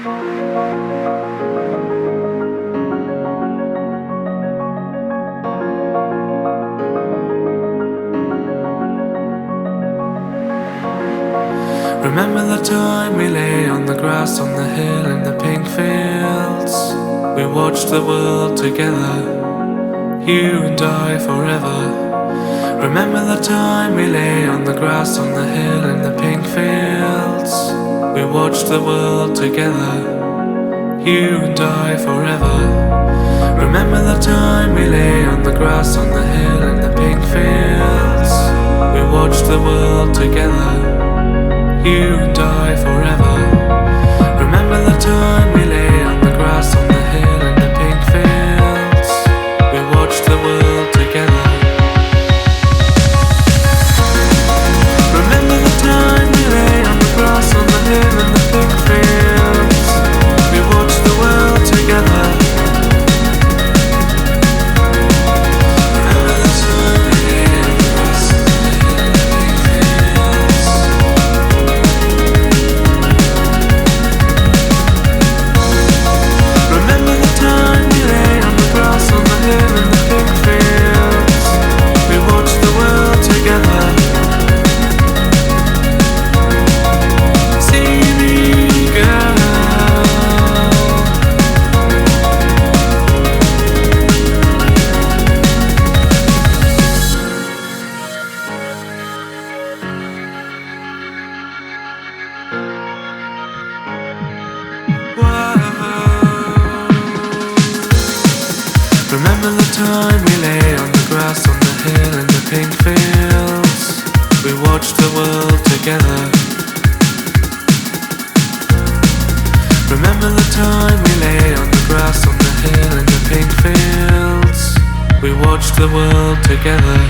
Remember the time we lay on the grass on the hill in the pink fields. We watched the world together, you and I forever. Remember the time we lay on the grass on the hill in the pink fields. We watched the world together, you and I forever. Remember the time we lay on the grass on the hill in the pink fields. We watched the world together, you and I forever. Remember the time we lay on the grass on the hill in the pink fields. We watched the world together. Remember the time we lay on the grass on the hill in the pink fields. We watched the world together. Remember the time we lay on the grass on the hill in the pink fields. Remember the time we lay on the grass on the hill in the pink fields. We watched the world together. See me, girl. Remember the time we lay on the grass on the hill in the pink fields. We watched the world together. Remember the time we lay on the grass on the hill in the pink fields. We watched the world together.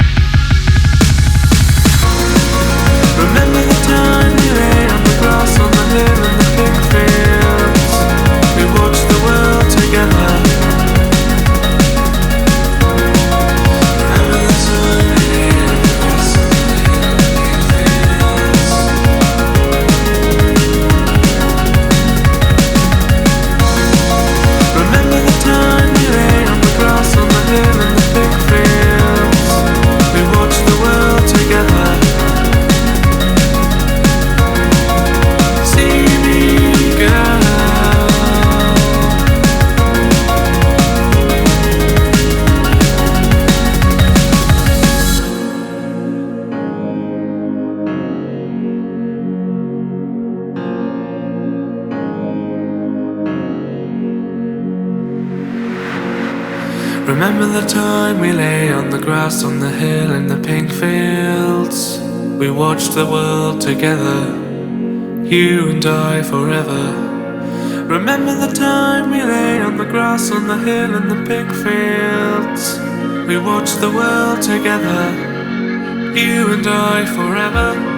Remember the time we lay on the grass on the hill in the pink fields. We watched the world together. Remember the time we lay on the grass on the hill in the pink fields. Remember the time we lay on the grass on the hill in the pink fields. We watched the world together. See me, girl. Remember the time we lay on the grass on the hill in the pink fields. We watched the world together, you and I forever. Remember the time we lay on the grass on the hill in the pink fields. We watched the world together, you and I forever.